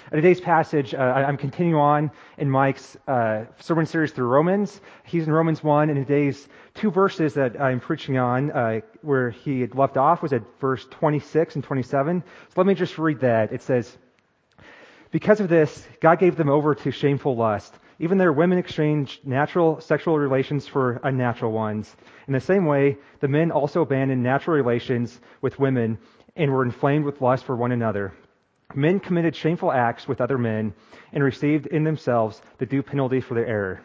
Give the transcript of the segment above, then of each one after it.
today's passage, I'm continuing on in Mike's sermon series through Romans. He's in Romans 1, and today's two verses that I'm preaching on, where he had left off, was at verse 26 and 27. So let me just read that. It says, "Because of this, God gave them over to shameful lust. Even their women exchanged natural sexual relations for unnatural ones. In the same way, the men also abandoned natural relations with women and were inflamed with lust for one another. Men committed shameful acts with other men and received in themselves the due penalty for their error."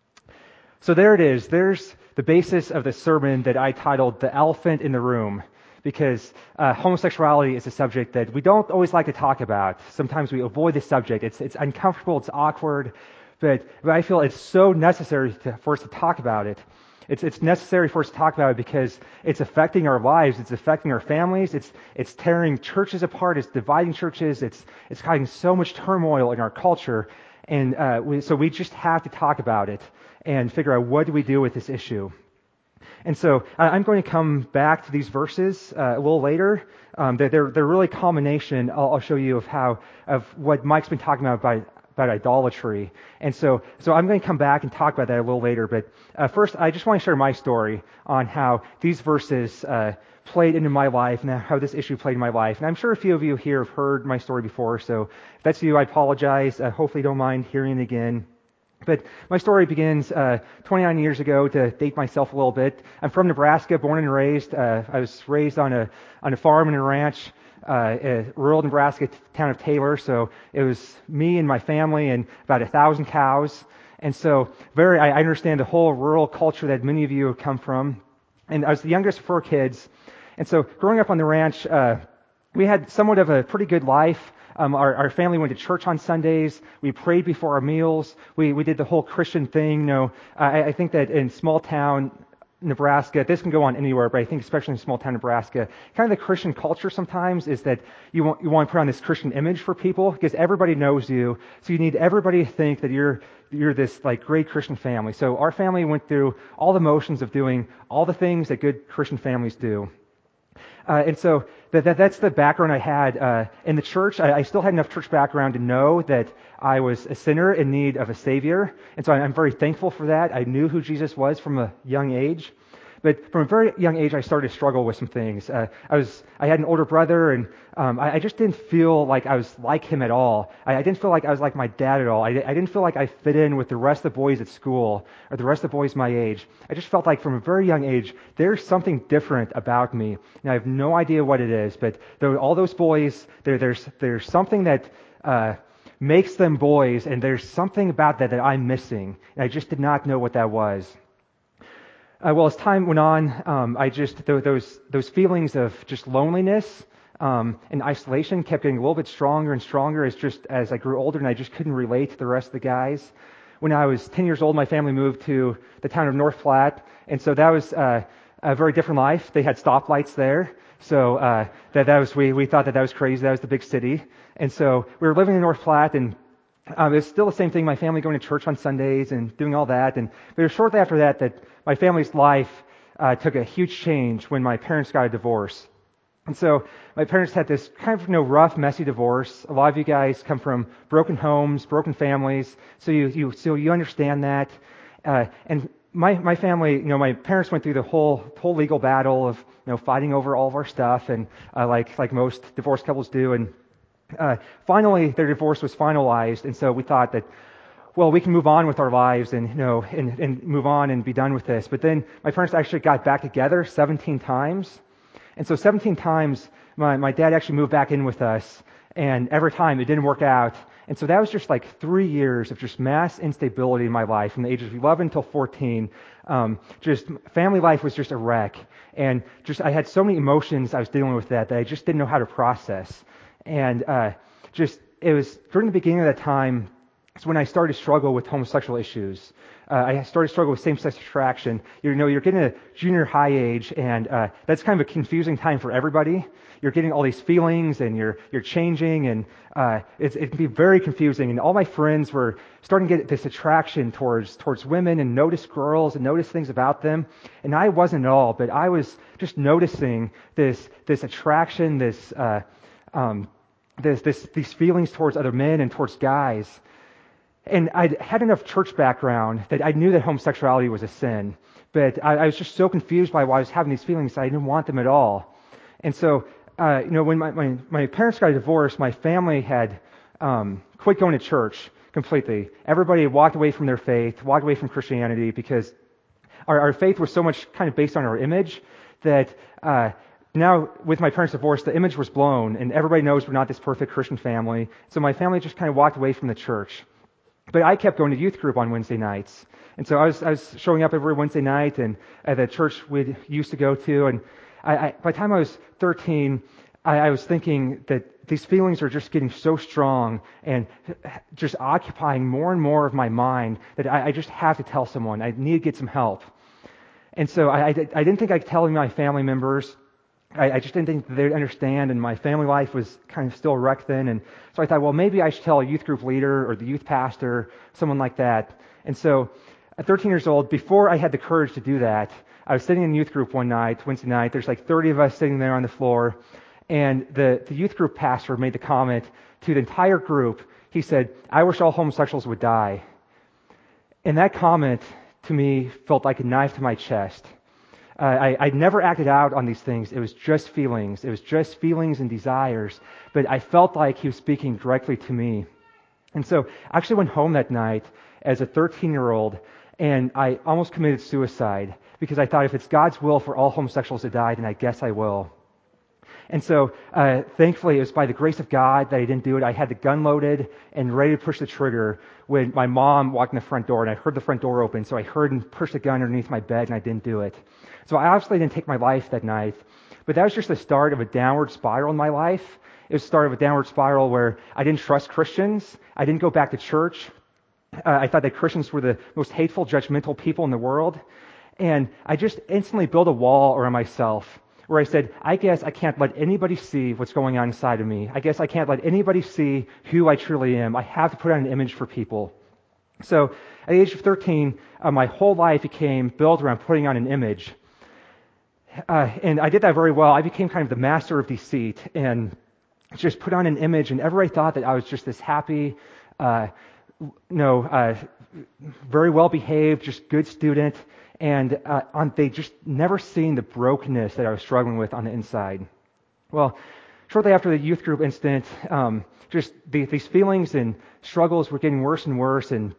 So there it is. There's the basis of the sermon that I titled "The Elephant in the Room," because homosexuality is a subject that we don't always like to talk about. Sometimes we avoid the subject. It's uncomfortable, it's awkward, but I feel it's so necessary for us to talk about it. It's necessary for us to talk about it because it's affecting our lives, it's affecting our families, it's tearing churches apart, it's dividing churches, it's causing so much turmoil in our culture, and so we just have to talk about it and figure out what do we do with this issue. And so I'm going to come back to these verses a little later. They're really a culmination, I'll show you, of what Mike's been talking about idolatry. And so I'm going to come back and talk about that a little later. But first, I just want to share my story on how these verses played into my life and how this issue played in my life. And I'm sure a few of you here have heard my story before, so if that's you, I apologize. Hopefully you don't mind hearing it again. But my story begins 29 years ago, to date myself a little bit. I'm from Nebraska, born and raised. I was raised on a farm and a ranch, rural Nebraska town of Taylor. So it was me and my family and about 1,000 cows. And so I understand the whole rural culture that many of you have come from. And I was the youngest of 4 kids. And so growing up on the ranch, we had somewhat of a pretty good life. Our family went to church on Sundays. We prayed before our meals. We did the whole Christian thing. I think that in small town Nebraska, this can go on anywhere, but I think especially in small town Nebraska, kind of the Christian culture sometimes is that you want to put on this Christian image for people because everybody knows you. So you need everybody to think that you're this like great Christian family. So our family went through all the motions of doing all the things that good Christian families do. And so that's the background I had in the church. I still had enough church background to know that I was a sinner in need of a Savior. And so I'm very thankful for that. I knew who Jesus was from a young age. But from a very young age, I started to struggle with some things. I had an older brother, and I just didn't feel like I was like him at all. I didn't feel like I was like my dad at all. I didn't feel like I fit in with the rest of the boys at school or the rest of the boys my age. I just felt like from a very young age, there's something different about me. And I have no idea what it is, but all those boys, there's something that makes them boys, and there's something about that I'm missing. And I just did not know what that was. Well, as time went on, those feelings of just loneliness and isolation kept getting a little bit stronger and stronger as I grew older, and I just couldn't relate to the rest of the guys. When I was 10 years old, my family moved to the town of North Platte, and so that was a very different life. They had stoplights there, so we thought that was crazy. That was the big city, and so we were living in North Platte, and it was still the same thing. My family going to church on Sundays and doing all that, but it was shortly after that my family's life took a huge change when my parents got a divorce. And so my parents had this kind of rough, messy divorce. A lot of you guys come from broken homes, broken families, so you understand that. And my family, my parents went through the whole legal battle of fighting over all of our stuff, and like most divorced couples do. And finally, their divorce was finalized, and so we thought that, well, we can move on with our lives and move on and be done with this. But then my parents actually got back together 17 times. And so 17 times my dad actually moved back in with us, and every time it didn't work out. And so that was just like 3 years of just mass instability in my life from the ages of 11 until 14. Just family life was just a wreck. And I had so many emotions I was dealing with that I just didn't know how to process. And it was during the beginning of that time, it's when I started to struggle with homosexual issues. I started to struggle with same-sex attraction. You're getting a junior high age, and that's kind of a confusing time for everybody. You're getting all these feelings, and you're changing, and it can be very confusing. And all my friends were starting to get this attraction towards women and notice girls and notice things about them. And I wasn't at all, but I was just noticing this attraction, this these feelings towards other men and towards guys. And I had enough church background that I knew that homosexuality was a sin. But I was just so confused by why I was having these feelings that I didn't want them at all. And so, when my parents got divorced, my family had quit going to church completely. Everybody walked away from their faith, walked away from Christianity, because our faith was so much kind of based on our image that now with my parents' divorce, the image was blown, and everybody knows we're not this perfect Christian family. So my family just kind of walked away from the church. But I kept going to youth group on Wednesday nights. And so I was showing up every Wednesday night and at the church we used to go to. And by the time I was 13, I was thinking that these feelings are just getting so strong and just occupying more and more of my mind that I just have to tell someone. I need to get some help. And so I didn't think I could tell my family members. I just didn't think they'd understand, and my family life was kind of still a wreck then. And so I thought, well, maybe I should tell a youth group leader or the youth pastor, someone like that. And so at 13 years old, before I had the courage to do that, I was sitting in youth group one night, Wednesday night. There's like 30 of us sitting there on the floor, and the youth group pastor made the comment to the entire group. He said, "I wish all homosexuals would die." And that comment to me felt like a knife to my chest. I'd never acted out on these things. It was just feelings. It was just feelings and desires. But I felt like he was speaking directly to me. And so I actually went home that night as a 13-year-old, and I almost committed suicide because I thought if it's God's will for all homosexuals to die, then I guess I will. And so, thankfully, it was by the grace of God that I didn't do it. I had the gun loaded and ready to push the trigger when my mom walked in the front door, and I heard the front door open. So I heard and pushed the gun underneath my bed, and I didn't do it. So I obviously didn't take my life that night. But that was just the start of a downward spiral in my life. It was the start of a downward spiral where I didn't trust Christians. I didn't go back to church. I thought that Christians were the most hateful, judgmental people in the world. And I just instantly built a wall around myself, where I said, I guess I can't let anybody see what's going on inside of me. I guess I can't let anybody see who I truly am. I have to put on an image for people. So at the age of 13, my whole life became built around putting on an image. And I did that very well. I became kind of the master of deceit and just put on an image, and everybody thought that I was just this happy, very well behaved, just good student. And they just never seen the brokenness that I was struggling with on the inside. Well, shortly after the youth group incident, just these feelings and struggles were getting worse and worse, and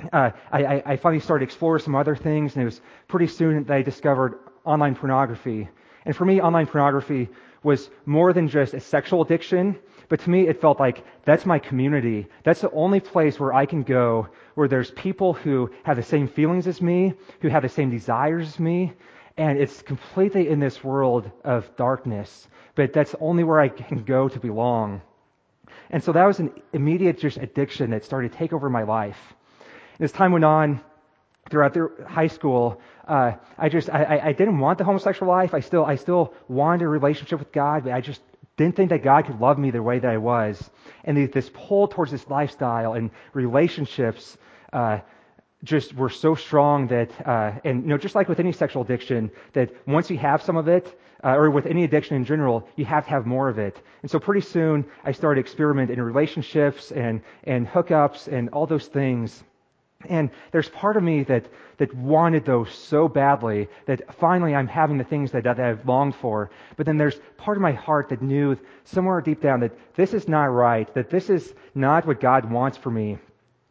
I finally started exploring some other things, and it was pretty soon that I discovered online pornography. And for me, online pornography was more than just a sexual addiction, but to me it felt like that's my community. That's the only place where I can go where there's people who have the same feelings as me, who have the same desires as me, and it's completely in this world of darkness, but that's only where I can go to belong. And so that was an immediate just addiction that started to take over my life. And as time went on, throughout high school, I didn't want the homosexual life. I still wanted a relationship with God, but I just didn't think that God could love me the way that I was. And this pull towards this lifestyle and relationships just were so strong that, just like with any sexual addiction, that once you have some of it, or with any addiction in general, you have to have more of it. And so pretty soon, I started experimenting in relationships and hookups and all those things. And there's part of me that wanted those so badly that finally I'm having the things that I've longed for. But then there's part of my heart that knew somewhere deep down that this is not right, that this is not what God wants for me.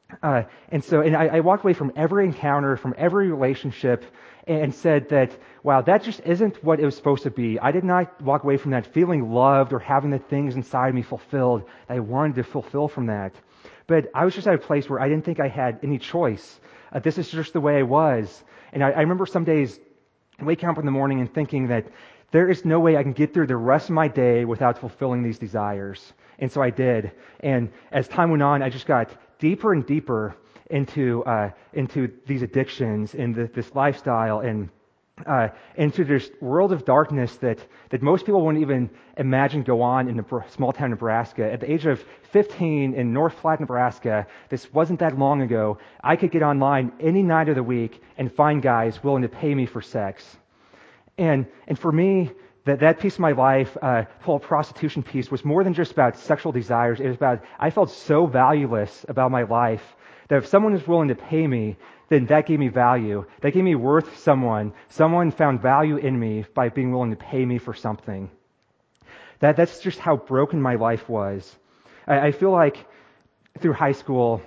And I walked away from every encounter, from every relationship, and said that, wow, that just isn't what it was supposed to be. I did not walk away from that feeling loved or having the things inside me fulfilled that I wanted to fulfill from that. But I was just at a place where I didn't think I had any choice. This is just the way I was. And I remember some days waking up in the morning and thinking that there is no way I can get through the rest of my day without fulfilling these desires. And so I did. And as time went on, I just got deeper and deeper into these addictions and this lifestyle and into this world of darkness that most people wouldn't even imagine go on in a small town Nebraska. At the age of 15 in North Platte, Nebraska, this wasn't that long ago, I could get online any night of the week and find guys willing to pay me for sex. And for me, that piece of my life, the whole prostitution piece, was more than just about sexual desires. It was about, I felt so valueless about my life that if someone was willing to pay me, then that gave me value. That gave me worth someone. Someone found value in me by being willing to pay me for something. That's just how broken my life was. I feel like through high school,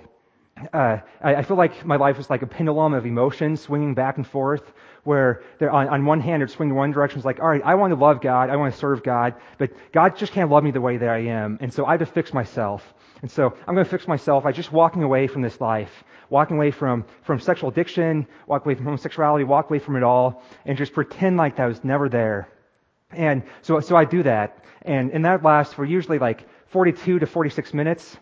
I feel like my life was like a pendulum of emotions swinging back and forth, where on one hand it would swing in one direction. It's like, all right, I want to love God, I want to serve God, but God just can't love me the way that I am, and so I have to fix myself. And so I'm going to fix myself by just walking away from this life, walking away from sexual addiction, walk away from homosexuality, walk away from it all, and just pretend like that was never there. And so I do that, and that lasts for usually like 42 to 46 minutes.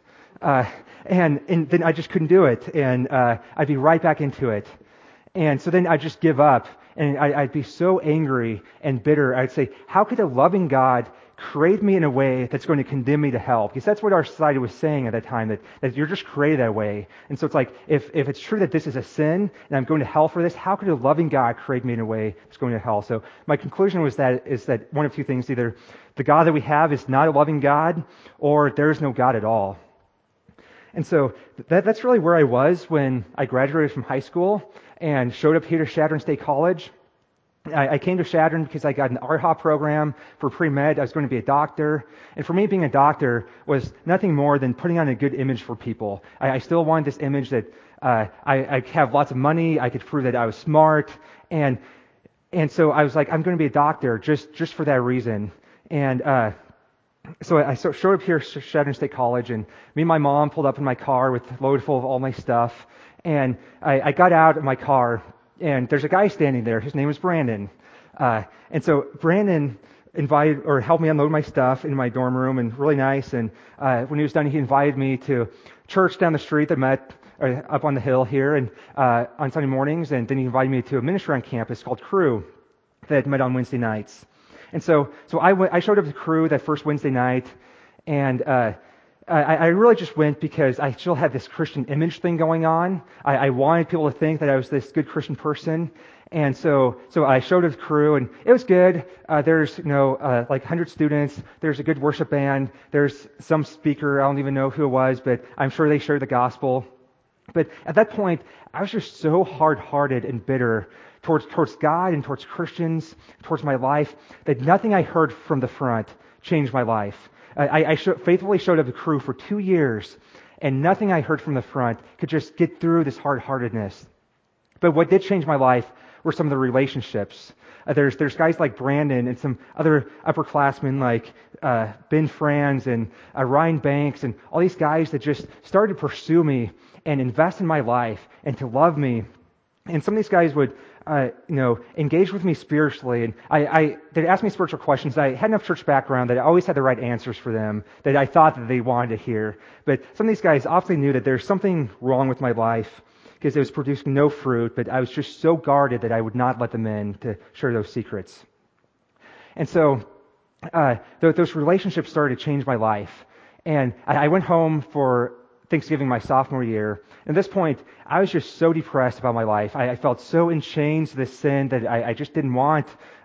And then I just couldn't do it, and I'd be right back into it. And so then I'd just give up, and I'd be so angry and bitter. I'd say, how could a loving God create me in a way that's going to condemn me to hell? Because that's what our society was saying at that time, that you're just created that way. And so it's like, if it's true that this is a sin, and I'm going to hell for this, how could a loving God create me in a way that's going to hell? So my conclusion is that one of two things: either the God that we have is not a loving God, or there is no God at all. And so that's really where I was when I graduated from high school and showed up here to Chadron State College. I came to Chadron because I got an RHOP program for pre-med. I was going to be a doctor. And for me, being a doctor was nothing more than putting on a good image for people. I still wanted this image that I have lots of money. I could prove that I was smart. And so I was like, I'm going to be a doctor just for that reason. And so I showed up here at Chadron State College, and me and my mom pulled up in my car with load full of all my stuff. And I got out of my car, and there's a guy standing there. His name was Brandon. And so Brandon helped me unload my stuff in my dorm room, and really nice. And when he was done, he invited me to church down the street that met up on the hill here, and on Sunday mornings. And then he invited me to a ministry on campus called Cru that met on Wednesday nights. And so I showed up to Cru that first Wednesday night, and I really just went because I still had this Christian image thing going on. I wanted people to think that I was this good Christian person. And so I showed up to Cru, and it was good. There's like 100 students. There's a good worship band. There's some speaker. I don't even know who it was, but I'm sure they shared the gospel. But at that point, I was just so hard-hearted and bitter towards God and towards Christians, towards my life, that nothing I heard from the front changed my life. I faithfully showed up to Cru for 2 years, and nothing I heard from the front could just get through this hard-heartedness. But what did change my life were some of the relationships. There's guys like Brandon and some other upperclassmen like Ben Franz and Ryan Banks and all these guys that just started to pursue me and invest in my life and to love me. And some of these guys would engage with me spiritually, and they'd ask me spiritual questions. I had enough church background that I always had the right answers for them that I thought that they wanted to hear. But some of these guys obviously knew that there's something wrong with my life because it was producing no fruit, but I was just so guarded that I would not let them in to share those secrets. And so those relationships started to change my life. And I went home for Thanksgiving my sophomore year. At this point, I was just so depressed about my life. I felt so in chains to this sin that I just didn't want.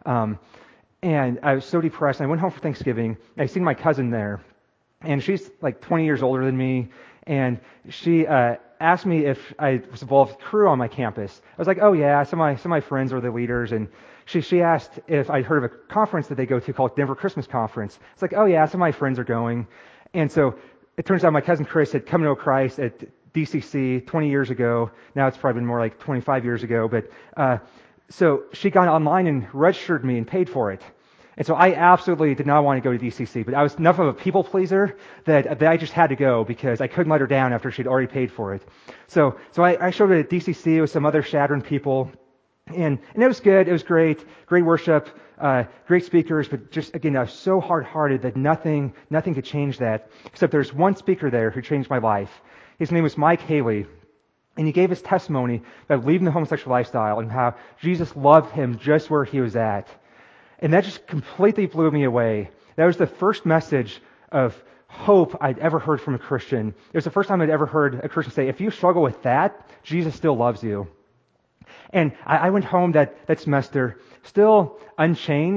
And I was so depressed. I went home for Thanksgiving. I seen my cousin there. And she's like 20 years older than me. And she asked me if I was involved with Cru on my campus. I was like, oh yeah, some of my friends are the leaders. And she asked if I'd heard of a conference that they go to called Denver Christmas Conference. It's like, oh yeah, some of my friends are going. And so it turns out my cousin Chris had come to know Christ at DCC 20 years ago. Now it's probably been more like 25 years ago. But so she got online and registered me and paid for it. And so I absolutely did not want to go to DCC, but I was enough of a people pleaser that I just had to go because I couldn't let her down after she'd already paid for it. So I showed it at DCC with some other Chadron people, and it was good. It was great worship, great speakers, but just again, I was so hard-hearted that nothing could change that. Except there's one speaker there who changed my life. His name was Mike Haley. And he gave his testimony about leaving the homosexual lifestyle and how Jesus loved him just where he was at. And that just completely blew me away. That was the first message of hope I'd ever heard from a Christian. It was the first time I'd ever heard a Christian say, if you struggle with that, Jesus still loves you. And I went home that semester still unchanged,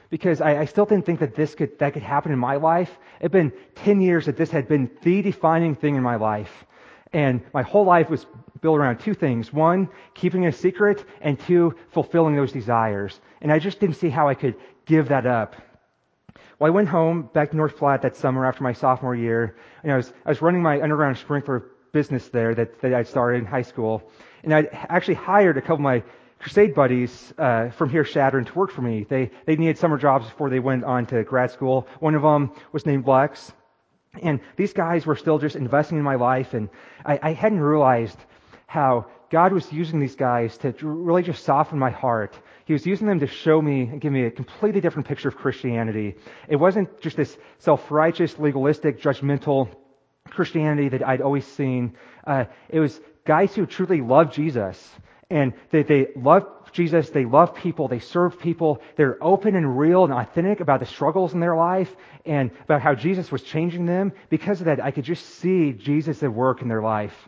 because I still didn't think that that could happen in my life. It'd been 10 years that this had been the defining thing in my life. And my whole life was built around two things. One, keeping a secret, and two, fulfilling those desires. And I just didn't see how I could give that up. Well, I went home back to North Platte that summer after my sophomore year, and I was running my underground sprinkler business there that I started in high school. And I actually hired a couple of my Crusade buddies from here, Chadron, to work for me. They needed summer jobs before they went on to grad school. One of them was named Lex. And these guys were still just investing in my life, and I hadn't realized how God was using these guys to really just soften my heart. He was using them to show me and give me a completely different picture of Christianity. It wasn't just this self-righteous, legalistic, judgmental Christianity that I'd always seen. It was guys who truly loved Jesus, and they loved Jesus, they love people, they serve people, they're open and real and authentic about the struggles in their life and about how Jesus was changing them. Because of that, I could just see Jesus at work in their life.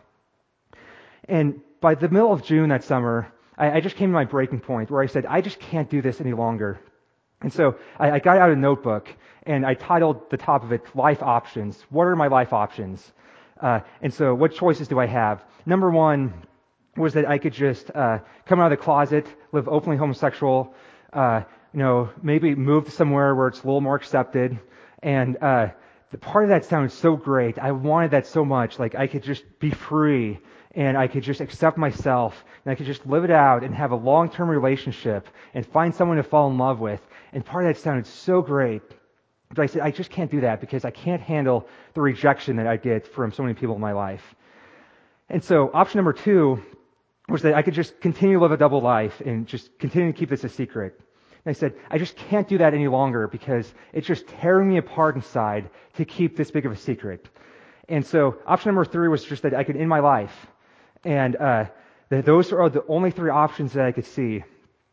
And by the middle of June that summer, I just came to my breaking point where I said, I just can't do this any longer. And so I got out a notebook and I titled the top of it, Life Options. What are my life options? And so what choices do I have? Number one was that I could just come out of the closet, live openly homosexual, maybe move to somewhere where it's a little more accepted. And the part of that sounded so great. I wanted that so much. Like I could just be free and I could just accept myself and I could just live it out and have a long-term relationship and find someone to fall in love with. And part of that sounded so great. But I said, I just can't do that because I can't handle the rejection that I get from so many people in my life. And so option number two was that I could just continue to live a double life and just continue to keep this a secret. And I said, I just can't do that any longer because it's just tearing me apart inside to keep this big of a secret. And so option number three was just that I could end my life. And those are the only three options that I could see.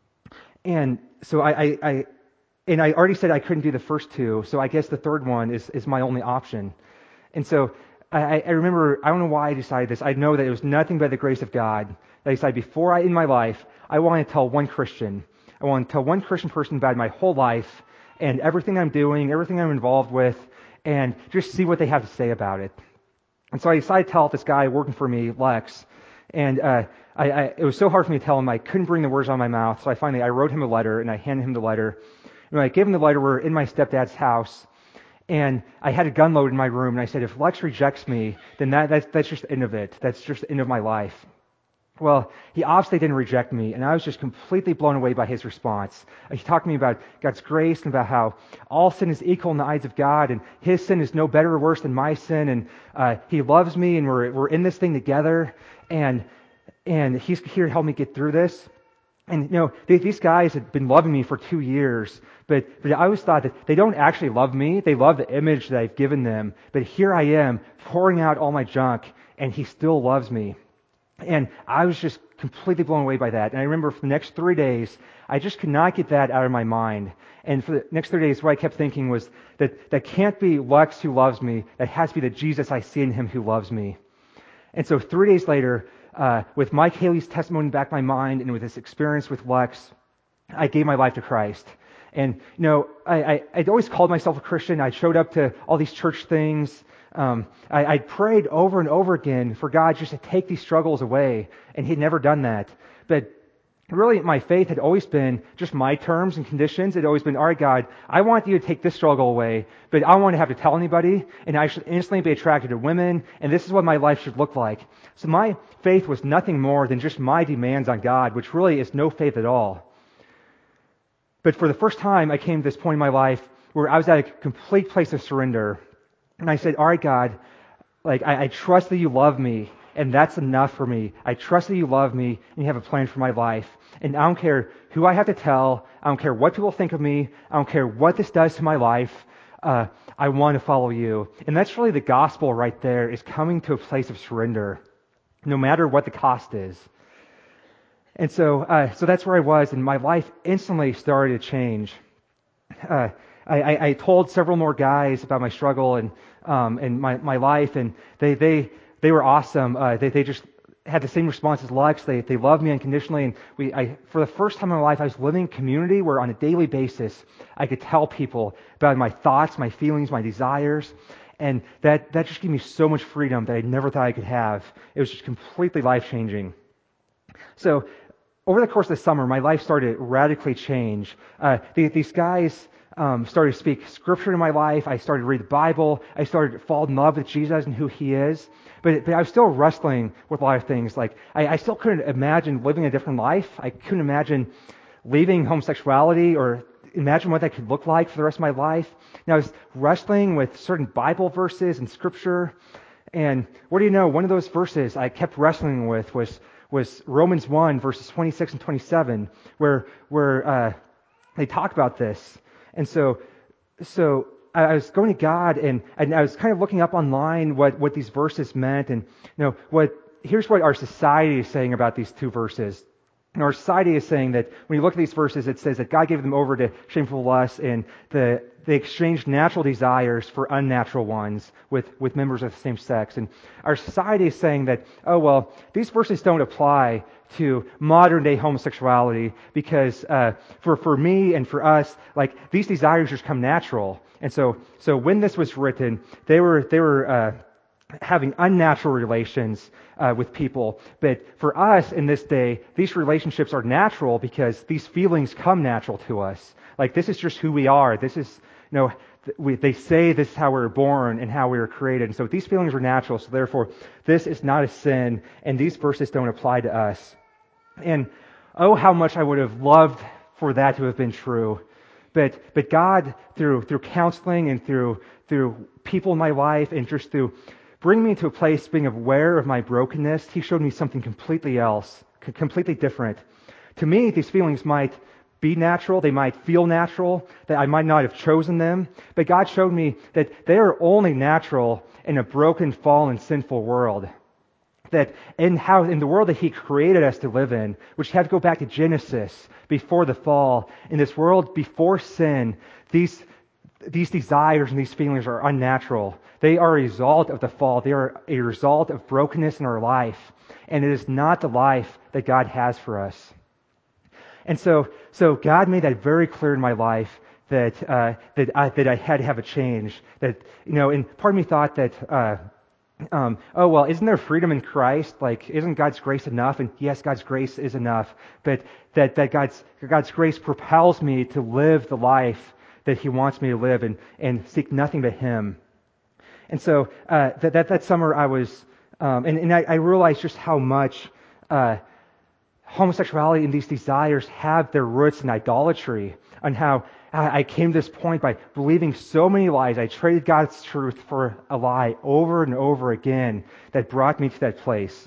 And so I already said I couldn't do the first two, so I guess the third one is my only option. And so I remember, I don't know why I decided this. I know that it was nothing but the grace of God. I decided before I end my life, I want to tell one Christian. I want to tell one Christian person about my whole life and everything I'm doing, everything I'm involved with, and just see what they have to say about it. And so I decided to tell this guy working for me, Lex, and it was so hard for me to tell him. I couldn't bring the words out of my mouth, so I wrote him a letter, and I handed him the letter. And when I gave him the letter, we're in my stepdad's house, and I had a gun loaded in my room, and I said, if Lex rejects me, then that's just the end of it. That's just the end of my life. Well, he obviously didn't reject me, and I was just completely blown away by his response. He talked to me about God's grace and about how all sin is equal in the eyes of God, and his sin is no better or worse than my sin, and he loves me, and we're in this thing together, and he's here to help me get through this. And these guys had been loving me for 2 years, but I always thought that they don't actually love me. They love the image that I've given them. But here I am pouring out all my junk, and he still loves me. And I was just completely blown away by that. And I remember for the next 3 days, I just could not get that out of my mind. And for the next 3 days, what I kept thinking was that can't be Lex who loves me. That has to be the Jesus I see in him who loves me. And so 3 days later, with Mike Haley's testimony back in my mind and with this experience with Lex, I gave my life to Christ. And, I'd always called myself a Christian. I showed up to all these church things. I prayed over and over again for God just to take these struggles away, and He'd never done that. But really, my faith had always been just my terms and conditions. It had always been, all right, God, I want you to take this struggle away, but I don't want to have to tell anybody, and I should instantly be attracted to women, and this is what my life should look like. So my faith was nothing more than just my demands on God, which really is no faith at all. But for the first time, I came to this point in my life where I was at a complete place of surrender. And I said, all right, God, I trust that you love me, and that's enough for me. I trust that you love me, and you have a plan for my life. And I don't care who I have to tell. I don't care what people think of me. I don't care what this does to my life. I want to follow you. And that's really the gospel right there, is coming to a place of surrender, no matter what the cost is. And so that's where I was, and my life instantly started to change. I told several more guys about my struggle and my life, and they were awesome. They just had the same response as Lex. They loved me unconditionally, and for the first time in my life, I was living in a community where on a daily basis, I could tell people about my thoughts, my feelings, my desires, and that just gave me so much freedom that I never thought I could have. It was just completely life-changing. So over the course of the summer, my life started to radically change. These guys started to speak scripture in my life. I started to read the Bible. I started to fall in love with Jesus and who He is. But I was still wrestling with a lot of things. Like I still couldn't imagine living a different life. I couldn't imagine leaving homosexuality or imagine what that could look like for the rest of my life. And I was wrestling with certain Bible verses and scripture. And what do you know? One of those verses I kept wrestling with was Romans 1, verses 26 and 27, where they talk about this. And so I was going to God, and I was kind of looking up online what these verses meant, and here's what our society is saying about these two verses. And our society is saying that when you look at these verses, it says that God gave them over to shameful lusts, and they exchanged natural desires for unnatural ones with members of the same sex. And our society is saying that, oh, well, these verses don't apply to modern day homosexuality because for me and for us, like these desires just come natural. And so when this was written, they were having unnatural relations with people. But for us in this day, these relationships are natural because these feelings come natural to us. Like this is just who we are. This is, they say this is how we were born and how we were created. And so these feelings are natural. So therefore, this is not a sin, and these verses don't apply to us. And oh, how much I would have loved for that to have been true. But God, through counseling and through people in my life and just through bring me to a place being aware of my brokenness, He showed me something completely else, completely different. To me, these feelings might be natural, they might feel natural, that I might not have chosen them, but God showed me that they are only natural in a broken, fallen, sinful world. That in the world that He created us to live in, which had to go back to Genesis, before the fall, in this world before sin, these desires and these feelings are unnatural. They are a result of the fall. They are a result of brokenness in our life. And it is not the life that God has for us. And so God made that very clear in my life that I had to have a change. That, and part of me thought that, oh, well, isn't there freedom in Christ? Like, isn't God's grace enough? And yes, God's grace is enough. But that God's grace propels me to live the life that He wants me to live and seek nothing but Him. And so that summer I was, and I realized just how much homosexuality and these desires have their roots in idolatry, and how I came to this point by believing so many lies. I traded God's truth for a lie over and over again that brought me to that place.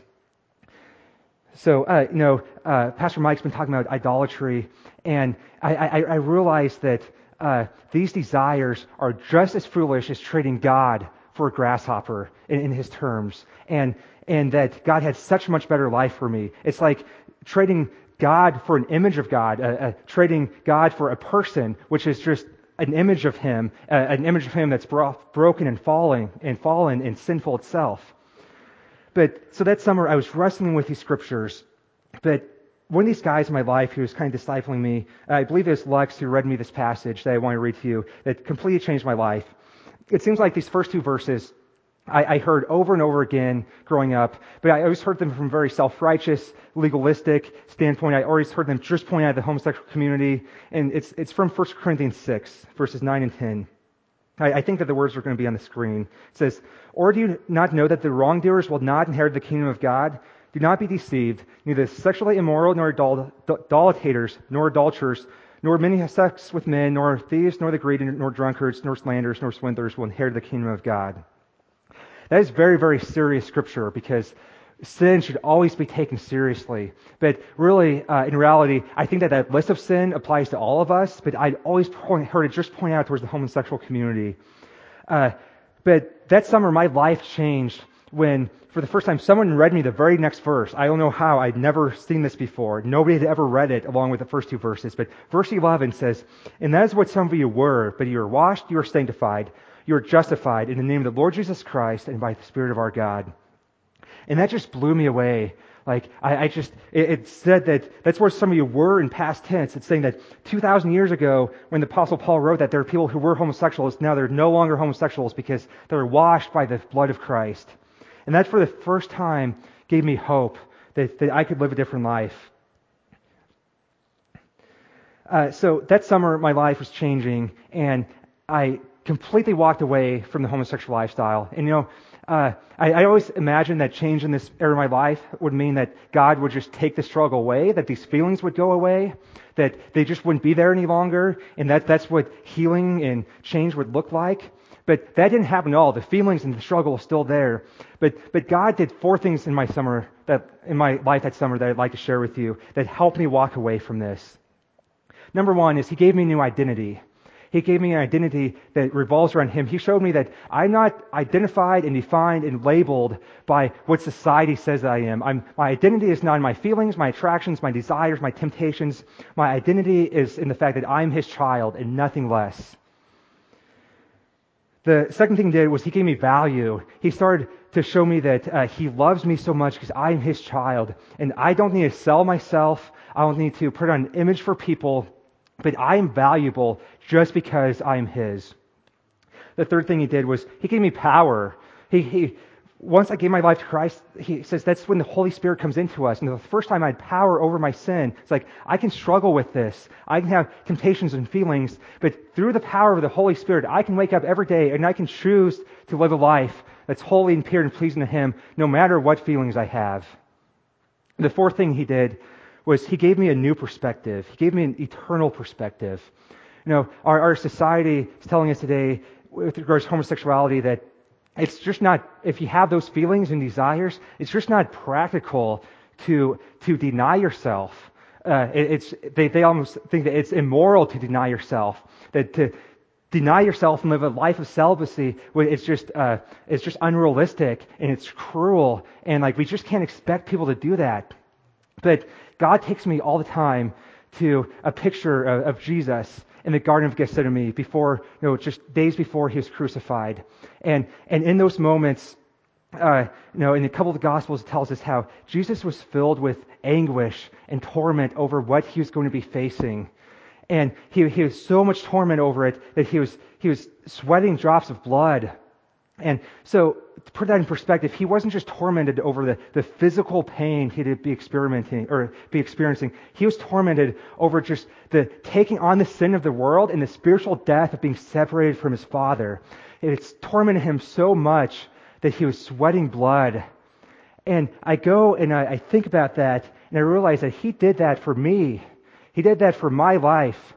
So, Pastor Mike's been talking about idolatry, and I realized that these desires are just as foolish as trading God for a grasshopper in His terms, and that God had such a much better life for me. It's like trading God for an image of God, trading God for a person, which is just an image of Him that's broken and fallen and sinful itself. But so that summer I was wrestling with these scriptures, but one of these guys in my life who was kind of discipling me, I believe it was Lex who read me this passage that I want to read to you, that completely changed my life. It seems like these first two verses I heard over and over again growing up, but I always heard them from a very self-righteous, legalistic standpoint. I always heard them just pointing at the homosexual community, and it's from 1 Corinthians 6, verses 9 and 10. I think that the words are going to be on the screen. It says, "Or do you not know that the wrongdoers will not inherit the kingdom of God? Do not be deceived. Neither sexually immoral, nor idolaters, nor adulterers, nor men who have sex with men, nor thieves, nor the greedy, nor drunkards, nor slanderers, nor swindlers will inherit the kingdom of God." That is very, very serious scripture because sin should always be taken seriously. But really, in reality, I think that list of sin applies to all of us, but I'd always heard it just point out towards the homosexual community. But that summer, my life changed when, for the first time, someone read me the very next verse. I don't know how. I'd never seen this before. Nobody had ever read it along with the first two verses. But verse 11 says, "And that is what some of you were, but you are washed, you are sanctified, you are justified in the name of the Lord Jesus Christ and by the Spirit of our God." And that just blew me away. Like, it said that that's where some of you were in past tense. It's saying that 2,000 years ago, when the Apostle Paul wrote that there are people who were homosexuals, now they're no longer homosexuals because they were washed by the blood of Christ. And that for the first time gave me hope that I could live a different life. So that summer, my life was changing, and I completely walked away from the homosexual lifestyle. And I always imagined that change in this area of my life would mean that God would just take the struggle away, that these feelings would go away, that they just wouldn't be there any longer, and that's what healing and change would look like. But that didn't happen at all. The feelings and the struggle are still there. But God did 4 things in my life that summer that I'd like to share with you that helped me walk away from this. Number 1 is He gave me a new identity. He gave me an identity that revolves around Him. He showed me that I'm not identified and defined and labeled by what society says that I am. My identity is not in my feelings, my attractions, my desires, my temptations. My identity is in the fact that I'm His child and nothing less. The second thing He did was He gave me value. He started to show me that He loves me so much because I'm His child. And I don't need to sell myself. I don't need to put on an image for people. But I am valuable just because I am His. The third thing He did was He gave me power. Once I gave my life to Christ, He says that's when the Holy Spirit comes into us. And the first time I had power over my sin, it's like I can struggle with this. I can have temptations and feelings, but through the power of the Holy Spirit, I can wake up every day and I can choose to live a life that's holy and pure and pleasing to Him, no matter what feelings I have. The fourth thing He did was He gave me a new perspective. He gave me an eternal perspective. Our society is telling us today, with regards to homosexuality, that it's just not, if you have those feelings and desires, it's just not practical to deny yourself. They almost think that it's immoral to deny yourself. That to deny yourself and live a life of celibacy, it's just unrealistic and it's cruel, and we just can't expect people to do that. But God takes me all the time to a picture of Jesus in the Garden of Gethsemane just days before He was crucified. And in those moments, in a couple of the Gospels, it tells us how Jesus was filled with anguish and torment over what He was going to be facing. And he was so much torment over it that he was sweating drops of blood. And so, to put that in perspective, He wasn't just tormented over the physical pain He'd be experiencing. He was tormented over just the taking on the sin of the world and the spiritual death of being separated from His Father. It's tormented Him so much that He was sweating blood. And I go and I think about that, and I realize that He did that for me. He did that for my life.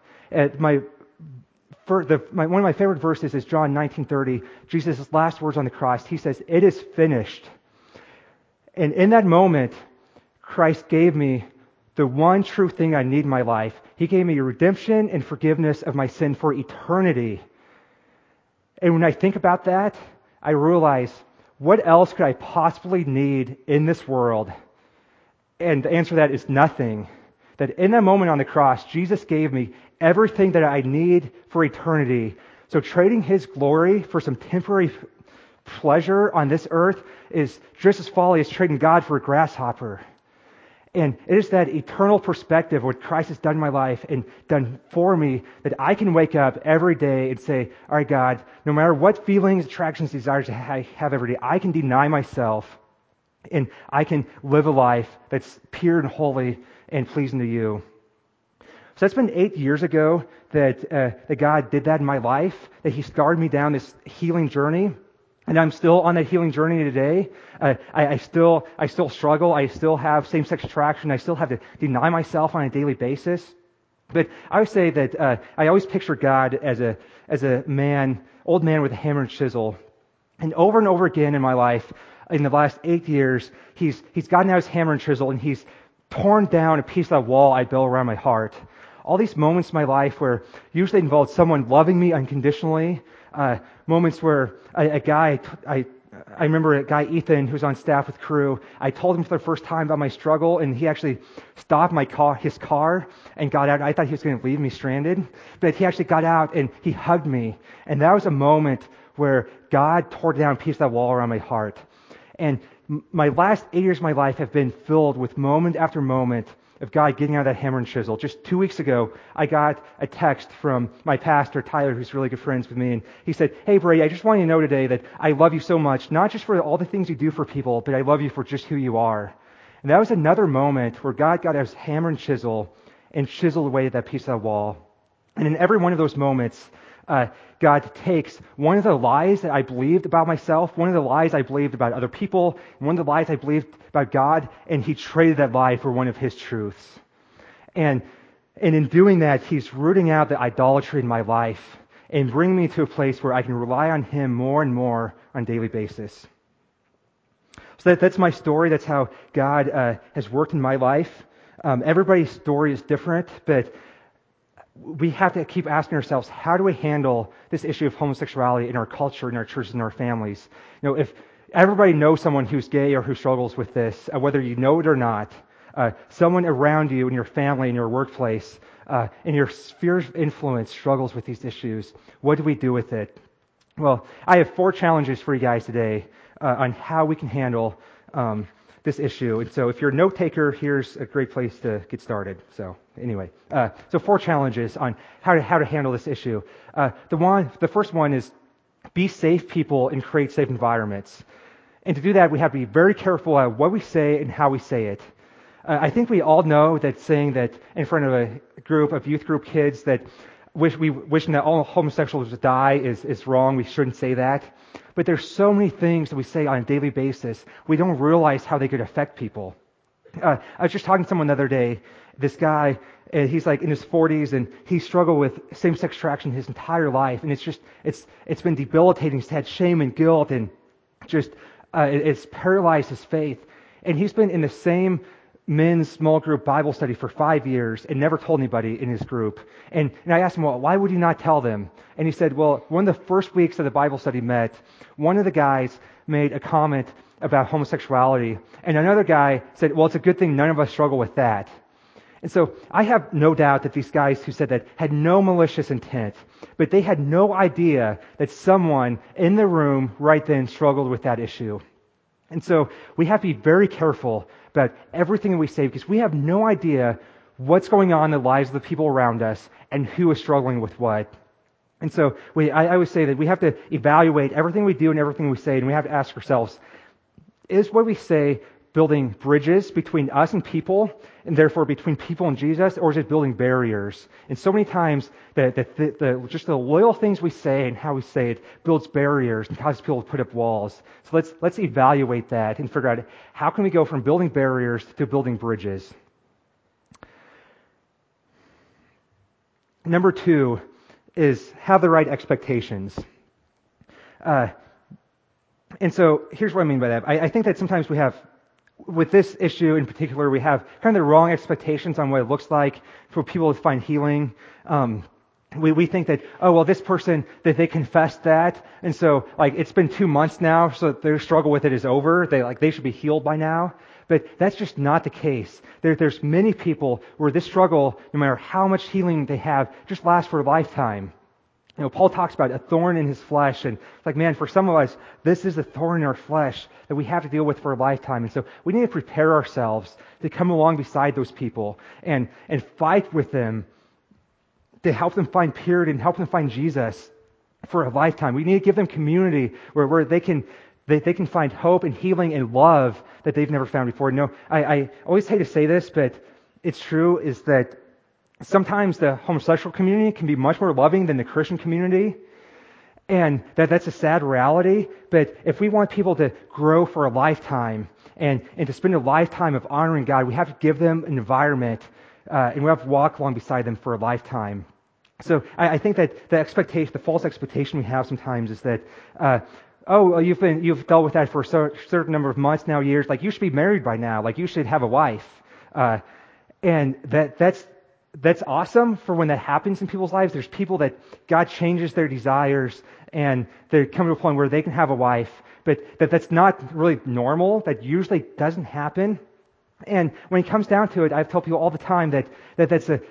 One of my favorite verses is John 19:30. Jesus' last words on the cross. He says, "It is finished." And in that moment, Christ gave me the one true thing I need in my life. He gave me redemption and forgiveness of my sin for eternity. And when I think about that, I realize, what else could I possibly need in this world? And the answer to that is nothing. That in that moment on the cross, Jesus gave me everything that I need for eternity. So trading His glory for some temporary pleasure on this earth is just as folly as trading God for a grasshopper. And it is that eternal perspective, what Christ has done in my life and done for me, that I can wake up every day and say, all right, God, no matter what feelings, attractions, desires I have every day, I can deny myself and I can live a life that's pure and holy and pleasing to You. So that's been 8 years ago that God did that in my life, that He started me down this healing journey. And I'm still on that healing journey today. I still struggle. I still have same-sex attraction. I still have to deny myself on a daily basis. But I would say that I always picture God as a old man with a hammer and chisel. And over again in my life, in the last 8 years, he's gotten out his hammer and chisel and He's torn down a piece of that wall I built around my heart. All these moments in my life where usually involved someone loving me unconditionally, moments where I remember a guy, Ethan, who's on staff with Crew. I told him for the first time about my struggle, and he actually stopped his car and got out. I thought he was going to leave me stranded, but he actually got out and he hugged me. And that was a moment where God tore down a piece of that wall around my heart. And My last 8 years of my life have been filled with moment after moment of God getting out that hammer and chisel. Just 2 weeks ago, I got a text from my pastor, Tyler, who's really good friends with me, and he said, "Hey, Brady, I just want you to know today that I love you so much, not just for all the things you do for people, but I love you for just who you are." And that was another moment where God got his hammer and chiseled away that piece of that wall. And in every one of those moments, God takes one of the lies that I believed about myself, one of the lies I believed about other people, one of the lies I believed about God, and he traded that lie for one of his truths. And in doing that, he's rooting out the idolatry in my life and bringing me to a place where I can rely on him more and more on a daily basis. So that's my story. That's how God has worked in my life. Everybody's story is different, but we have to keep asking ourselves, how do we handle this issue of homosexuality in our culture, in our churches, in our families? If everybody knows someone who's gay or who struggles with this, whether you know it or not, someone around you in your family, in your workplace, in your sphere of influence struggles with these issues, what do we do with it? Well, I have 4 challenges for you guys today on how we can handle this issue. And so if you're a note taker, here's a great place to get started. So anyway, so 4 challenges on how to handle this issue. The first one is be safe people and create safe environments. And to do that, we have to be very careful at what we say and how we say it. I think we all know that saying that in front of a group of youth group kids that wishing that all homosexuals would die is wrong. We shouldn't say that. But there's so many things that we say on a daily basis. We don't realize how they could affect people. I was just talking to someone the other day. This guy, he's like in his 40s, and he struggled with same-sex attraction his entire life, and it's been debilitating. He's had shame and guilt, and just it's paralyzed his faith. And he's been in the same men's small group Bible study for 5 years and never told anybody in his group. And I asked him, well, why would you not tell them? And he said, well, one of the first weeks that the Bible study met, one of the guys made a comment about homosexuality, and another guy said, well, it's a good thing none of us struggle with that. And so I have no doubt that these guys who said that had no malicious intent, but they had no idea that someone in the room right then struggled with that issue. And so we have to be very careful about everything that we say because we have no idea what's going on in the lives of the people around us and who is struggling with what. And so I always say that we have to evaluate everything we do and everything we say, and we have to ask ourselves, is what we say building bridges between us and people, and therefore between people and Jesus, or is it building barriers? And so many times, just the loyal things we say and how we say it builds barriers and causes people to put up walls. So let's evaluate that and figure out how can we go from building barriers to building bridges. Number 2 is have the right expectations. And so here's what I mean by that. I think that sometimes we have, with this issue in particular, we have kind of the wrong expectations on what it looks like for people to find healing. We think that, oh, well, this person, that they confessed that, and so, like, it's been 2 months now, so their struggle with it is over. They should be healed by now. But that's just not the case. There's many people where this struggle, no matter how much healing they have, just lasts for a lifetime. Paul talks about a thorn in his flesh, and it's like, man, for some of us, this is a thorn in our flesh that we have to deal with for a lifetime. And so we need to prepare ourselves to come along beside those people and fight with them to help them find purity and help them find Jesus for a lifetime. We need to give them community where they can find hope and healing and love that they've never found before. No, I always hate to say this, but it's true, is that sometimes the homosexual community can be much more loving than the Christian community, and that's a sad reality. But if we want people to grow for a lifetime and to spend a lifetime of honoring God, we have to give them an environment, and we have to walk along beside them for a lifetime. So I think that the false expectation we have sometimes is that, you've dealt with that for a certain number of months now, years. Like, you should be married by now. Like, you should have a wife, and that's awesome for when that happens in people's lives. There's people that God changes their desires and they come to a point where they can have a wife, but that's not really normal. That usually doesn't happen. And when it comes down to it, I tell people all the time that's a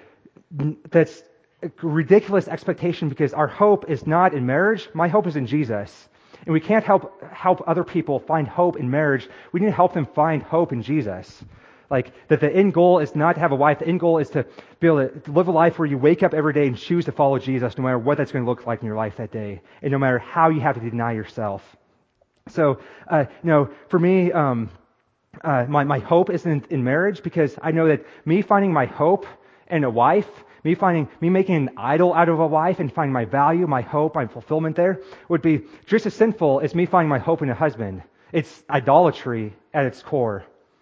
ridiculous expectation, because our hope is not in marriage. My hope is in Jesus. And we can't help other people find hope in marriage. We need to help them find hope in Jesus. Like, that the end goal is not to have a wife. The end goal is to be able to live a life where you wake up every day and choose to follow Jesus, no matter what that's going to look like in your life that day, and no matter how you have to deny yourself. So, for me, my hope isn't in marriage, because I know that me finding my hope in a wife, me making an idol out of a wife and finding my value, my hope, my fulfillment there would be just as sinful as me finding my hope in a husband. It's idolatry at its core.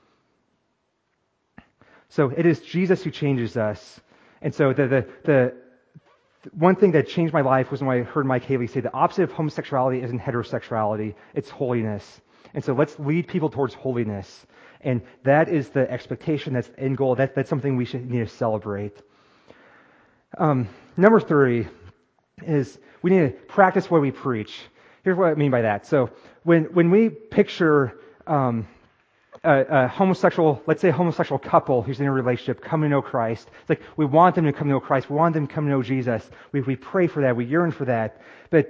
So it is Jesus who changes us. And so the one thing that changed my life was when I heard Mike Haley say the opposite of homosexuality isn't heterosexuality, it's holiness. And so let's lead people towards holiness. And that is the expectation, that's the end goal. That's something we need to celebrate. Number 3 is we need to practice what we preach. Here's what I mean by that. So when we picture a homosexual, let's say a homosexual couple who's in a relationship, come to know Christ. It's like we want them to come to know Christ. We want them to come to know Jesus. We pray for that. We yearn for that. But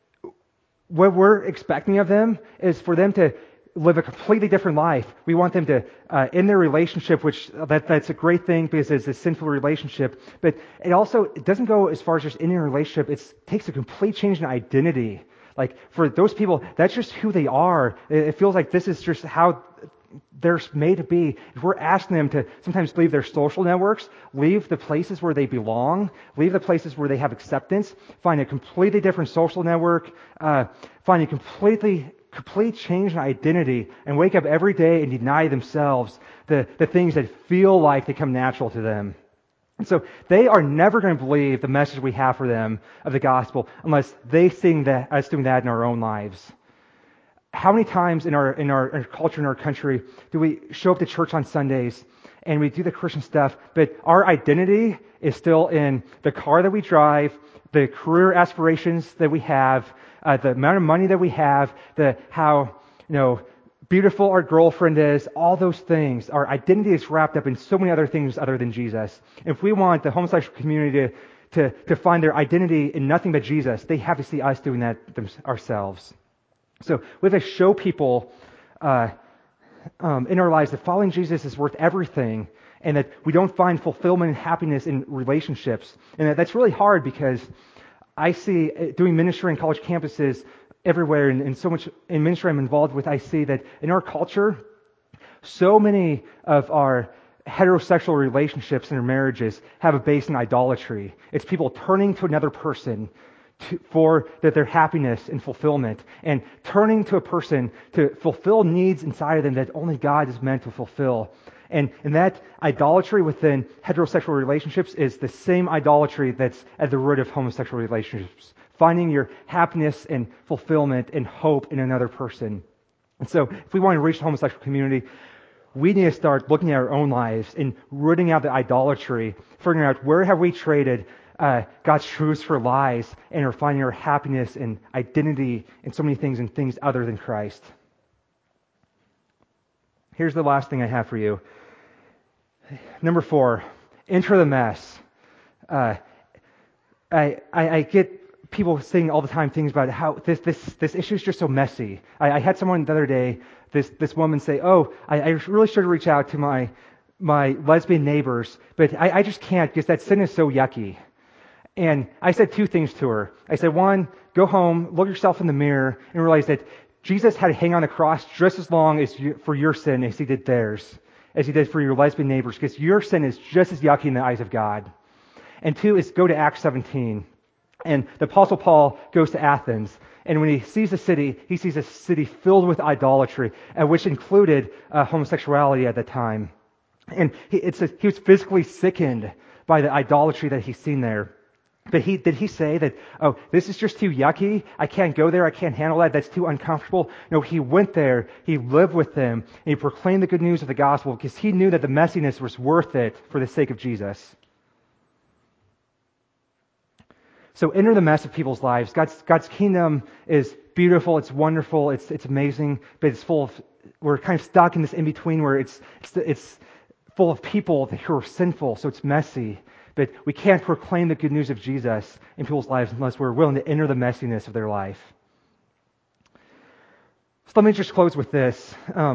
what we're expecting of them is for them to live a completely different life. We want them to, in their relationship, which that's a great thing because it's a sinful relationship, but it doesn't go as far as just in a relationship. It takes a complete change in identity. Like, for those people, that's just who they are. It feels like this is just how they're made to be. If we're asking them to sometimes leave their social networks, leave the places where they belong, leave the places where they have acceptance, find a completely different social network, find a complete change in identity, and wake up every day and deny themselves the things that feel like they come natural to them. And so they are never going to believe the message we have for them of the gospel unless they see us doing that in our own lives. How many times in our culture, in our country, do we show up to church on Sundays and we do the Christian stuff, but our identity is still in the car that we drive, the career aspirations that we have, the amount of money that we have, how beautiful our girlfriend is, all those things. Our identity is wrapped up in so many other things other than Jesus. If we want the homosexual community to find their identity in nothing but Jesus, they have to see us doing that ourselves. So we have to show people in our lives that following Jesus is worth everything, and that we don't find fulfillment and happiness in relationships. And that's really hard, because I see, doing ministry in college campuses everywhere, and so much in ministry I'm involved with, I see that in our culture, so many of our heterosexual relationships and our marriages have a base in idolatry. It's people turning to another person for their happiness and fulfillment, and turning to a person to fulfill needs inside of them that only God is meant to fulfill. And that idolatry within heterosexual relationships is the same idolatry that's at the root of homosexual relationships. Finding your happiness and fulfillment and hope in another person. And so if we want to reach the homosexual community, we need to start looking at our own lives and rooting out the idolatry, figuring out where have we traded God's truths for lies, and are finding our happiness and identity in so many things and things other than Christ. Here's the last thing I have for you. Number 4, enter the mess. I get people saying all the time things about how this issue is just so messy. I had someone the other day, this woman say, I really should reach out to my lesbian neighbors, but I just can't because that sin is so yucky. And I said 2 things to her. I said, 1, go home, look yourself in the mirror, and realize that Jesus had to hang on the cross just as long as for your sin as he did theirs, as he did for your lesbian neighbors, because your sin is just as yucky in the eyes of God. And 2 is go to Acts 17. And the Apostle Paul goes to Athens, and when he sees the city, he sees a city filled with idolatry, which included homosexuality at the time. And he was physically sickened by the idolatry that he's seen there. But did he say that, this is just too yucky, I can't go there, I can't handle that, that's too uncomfortable? No, he went there, he lived with them, and he proclaimed the good news of the gospel because he knew that the messiness was worth it for the sake of Jesus. So enter the mess of people's lives. God's kingdom is beautiful, it's wonderful, it's amazing, but it's full of, we're kind of stuck in this in-between where it's full of people who are sinful, so it's messy. But we can't proclaim the good news of Jesus in people's lives unless we're willing to enter the messiness of their life. So let me just close with this.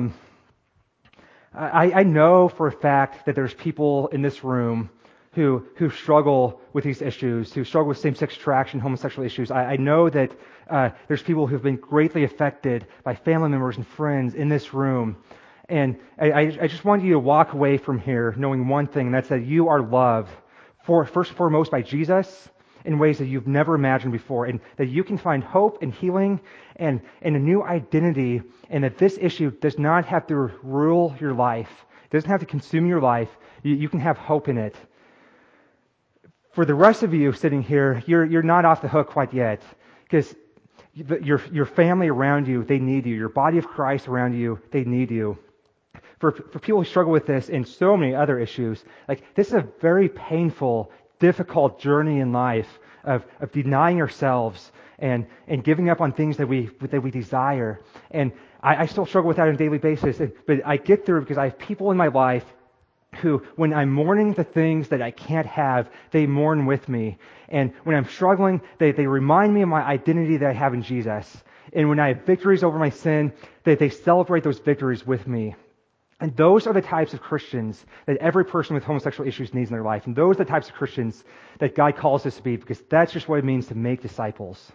I know for a fact that there's people in this room who struggle with these issues, who struggle with same-sex attraction, homosexual issues. I know that there's people who've been greatly affected by family members and friends in this room. And I just want you to walk away from here knowing one thing, and that's that you are loved, first and foremost by Jesus, in ways that you've never imagined before, and that you can find hope and healing and a new identity, and that this issue does not have to rule your life. It doesn't have to consume your life. You can have hope in it. For the rest of you sitting here, you're not off the hook quite yet, because your family around you, they need you. Your body of Christ around you, they need you. For people who struggle with this and so many other issues, like this is a very painful, difficult journey in life of denying ourselves and giving up on things that we desire. And I still struggle with that on a daily basis, but I get through because I have people in my life who, when I'm mourning the things that I can't have, they mourn with me. And when I'm struggling, they remind me of my identity that I have in Jesus. And when I have victories over my sin, they celebrate those victories with me. And those are the types of Christians that every person with homosexual issues needs in their life. And those are the types of Christians that God calls us to be, because that's just what it means to make disciples.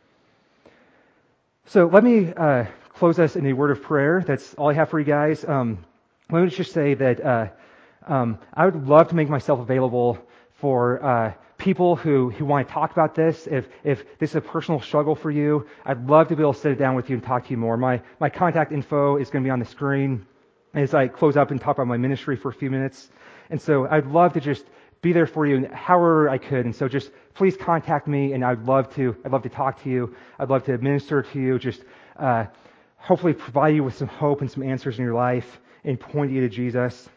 So let me close us in a word of prayer. That's all I have for you guys. Let me just say that I would love to make myself available for people who want to talk about this. If this is a personal struggle for you, I'd love to be able to sit down with you and talk to you more. My contact info is going to be on the screen as I close up and talk about my ministry for a few minutes. And so I'd love to just be there for you however I could. And so just please contact me, and I'd love to talk to you. I'd love to minister to you, just hopefully provide you with some hope and some answers in your life and point you to Jesus.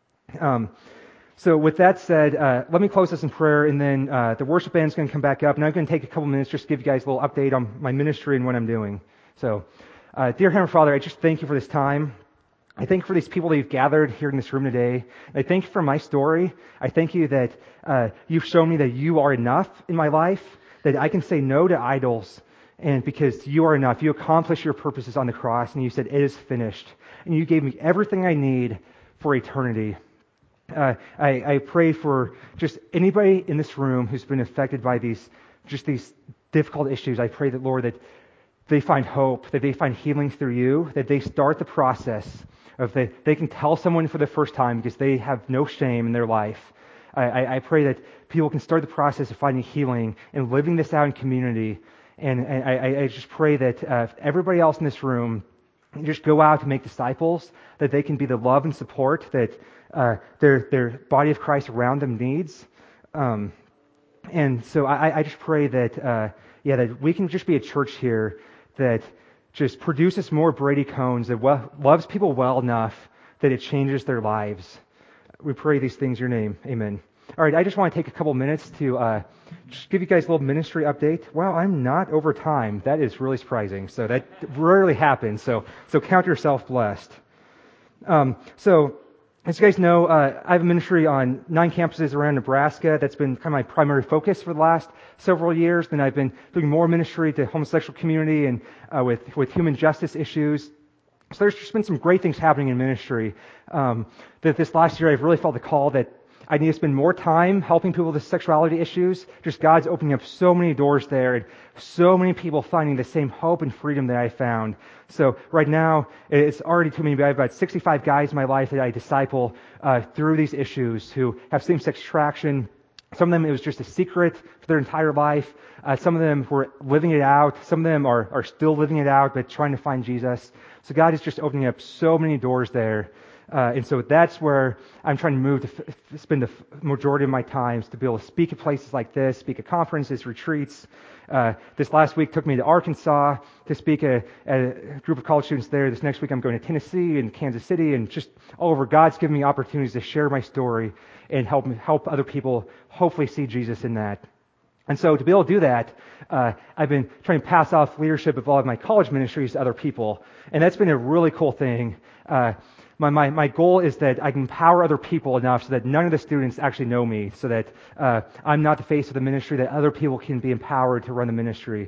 So with that said, let me close this in prayer, and then the worship band is going to come back up, and I'm going to take a couple minutes just to give you guys a little update on my ministry and what I'm doing. So, dear Heavenly Father, I just thank you for this time. I thank you for these people that you've gathered here in this room today. I thank you for my story. I thank you that you've shown me that you are enough in my life, that I can say no to idols, and because you are enough. You accomplished your purposes on the cross, and you said, "It is finished." And you gave me everything I need for eternity. I pray for just anybody in this room who's been affected by these difficult issues. I pray that, Lord, that they find hope, that they find healing through you, that they start the process of they can tell someone for the first time because they have no shame in their life. I pray that people can start the process of finding healing and living this out in community. And I just pray that everybody else in this room just go out to make disciples, that they can be the love and support that their body of Christ around them needs. And so I just pray that that we can just be a church here that just produces more Brady Cones, that loves people well enough that it changes their lives. We pray these things in your name. Amen. All right, I just want to take a couple minutes to just give you guys a little ministry update. Wow, I'm not over time. That is really surprising. So that rarely happens. So count yourself blessed. So as you guys know, I have a ministry on 9 campuses around Nebraska. That's been kind of my primary focus for the last several years. Then I've been doing more ministry to homosexual community and with human justice issues. So there's just been some great things happening in ministry. That this last year I've really felt the call that I need to spend more time helping people with sexuality issues. Just God's opening up so many doors there, and so many people finding the same hope and freedom that I found. So right now, it's already too many, but I have about 65 guys in my life that I disciple through these issues who have same-sex attraction. Some of them, it was just a secret for their entire life. Some of them were living it out. Some of them are still living it out, but trying to find Jesus. So God is just opening up so many doors there. And so that's where I'm trying to move to spend the majority of my time, to be able to speak at places like this, speak at conferences, retreats. This last week took me to Arkansas to speak at a group of college students there. This next week I'm going to Tennessee and Kansas City, and just all over. God's given me opportunities to share my story and help other people hopefully see Jesus in that. And so to be able to do that, I've been trying to pass off leadership of all of my college ministries to other people, and that's been a really cool thing. My goal is that I can empower other people enough so that none of the students actually know me, so that I'm not the face of the ministry, that other people can be empowered to run the ministry.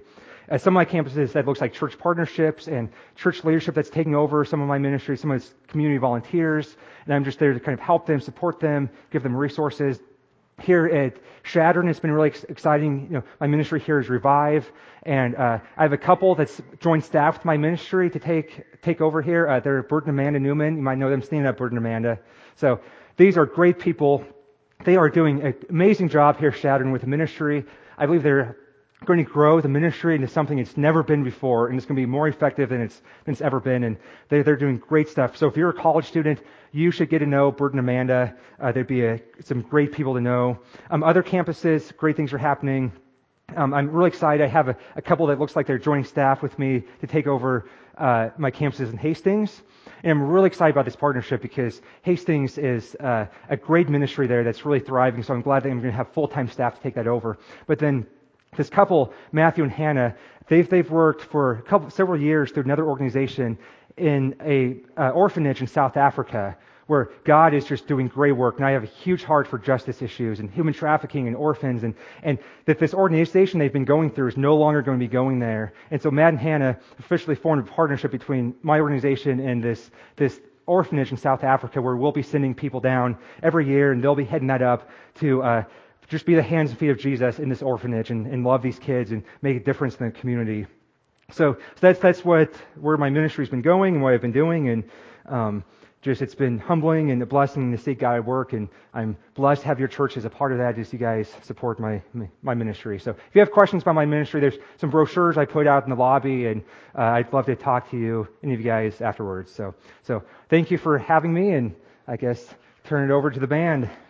At some of my campuses, that looks like church partnerships and church leadership that's taking over some of my ministry, some of it's community volunteers, and I'm just there to kind of help them, support them, give them resources. Here at Chadron, it's been really exciting. My ministry here is Revive, and I have a couple that's joined staff with my ministry to take over here. They're Bert and Amanda Newman. You might know them. Stand up, Bert and Amanda. So these are great people. They are doing an amazing job here at Chadron with the ministry. I believe they're going to grow the ministry into something it's never been before, and it's going to be more effective than it's ever been. And they're doing great stuff. So if you're a college student, you should get to know Bert and Amanda. They'd be some great people to know. Other campuses, great things are happening. I'm really excited. I have a couple that looks like they're joining staff with me to take over my campuses in Hastings. And I'm really excited about this partnership because Hastings is a great ministry there that's really thriving. So I'm glad that I'm going to have full-time staff to take that over. But then this couple, Matthew and Hannah, they've worked for several years through another organization in a orphanage in South Africa, where God is just doing great work. And I have a huge heart for justice issues and human trafficking and orphans, and that this organization they've been going through is no longer going to be going there. And so Matt and Hannah officially formed a partnership between my organization and this orphanage in South Africa, where we'll be sending people down every year, and they'll be heading that up to just be the hands and feet of Jesus in this orphanage and love these kids and make a difference in the community. So that's where my ministry's been going and what I've been doing, and it's been humbling and a blessing to see God at work, and I'm blessed to have your church as a part of that as you guys support my ministry. So if you have questions about my ministry, there's some brochures I put out in the lobby, and I'd love to talk to you, any of you guys, afterwards. So thank you for having me, and I guess turn it over to the band.